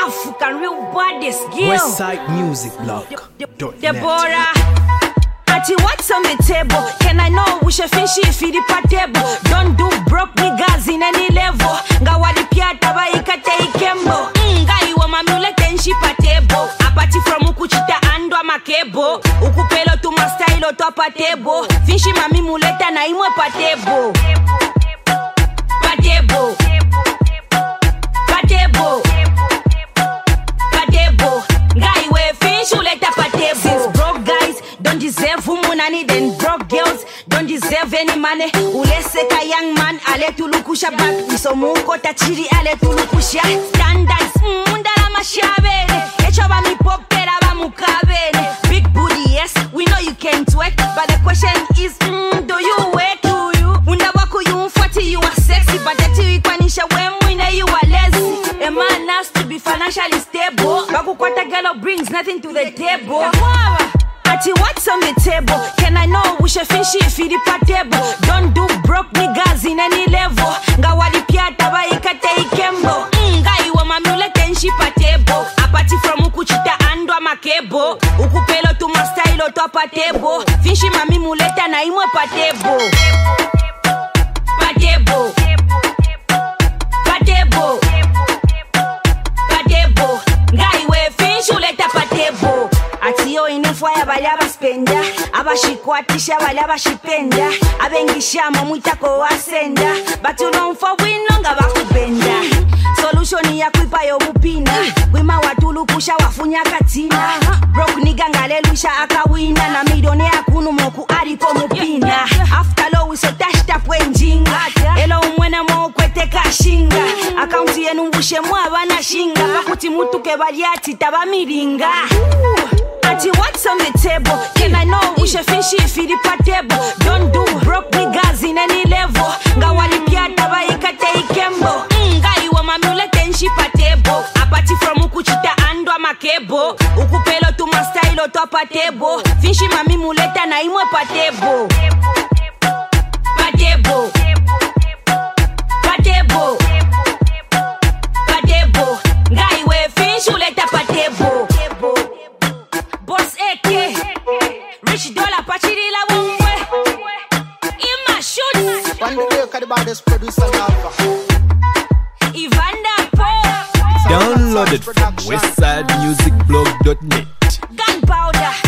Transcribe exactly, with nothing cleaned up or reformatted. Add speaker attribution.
Speaker 1: African real bodies, girl.
Speaker 2: Westside Music Blog.
Speaker 1: Deborah. Ati what's on the table? Can I know we should finish if you the table? Don't do broke niggas in any level. Nga wadi pia taba ikate ikembo. Nga iwa mamule tenshi patebo. Apati from ukuchita andwa makebo. Ukupelo tu mastailo to patebo. Finshi mami muleta na imwe patebo. Patebo. Patebo. Patebo. Nga iwe finshi uleta patebo. Since broke guys don't deserve money, then broke girls don't deserve any money. Uleseka young man ale tulukusha back. Misomuko tachiri ale tulukusha. Standards mundala mashabene. Echoba mi popera ba mukabene. Big booty, yes, we know you can twerk, but the question is, mm, do you work? Do you? Unawako you forty, you are sexy, but the tea kwanisha when winner you are lazy. A man has to be financially stable. Bakukwata girl brings nothing to the table. Ati what's on the table? Can I know we should finish if you the table? Don't do broke niggas in any level. Nga wadi pia taba ikate ikembo. Nga iwa mamule tenshi patebo. Apati from ukuchita andwa makebo. Ukupelo tu mastailo to patebo. Finshi mami muleta na imwe patebo. Patebo. Patebo. Patebo. Nga iwe finshi uleta patebo. Ati yo inefwaya bali abaspenda. Abashikwatisha bali abashipenda. Abengishama mwitako wasenda. But you don't for win nga bakubenda. Solution ya kuipa yo bupina. Wima watulu kusha wafunya katina. Broke nigga ngalelusha akawina. Na midone akunu moku aripo mupina. After low we so dashed up wenjinga. Elo umwena mo kwete kashinga. Akaunti yenu mbushe mwabana shinga. Bakuti mutu kebaliati taba miringa. Ati what's on the table? Can I know we should finish if you the table? Don't do broke niggas in any level. Nga wali pia taba ikate ikembo. Nga iwa mamule tenshi patebo. Apati from ukuchita andwa makebo. Ukupelo tu mastailo to patebo. Finshi mami muleta na imwe patebo. Patebo. Patebo. Patebo. Nga iwe finshi uleta patebo. Boss A K, Rich Dollar, Pachiri la wongwe. Ima shoots.
Speaker 3: One day, Kadibade's producer Alpha.
Speaker 1: Evander Poe.
Speaker 2: Downloaded from westside music blog dot net.
Speaker 1: Gunpowder.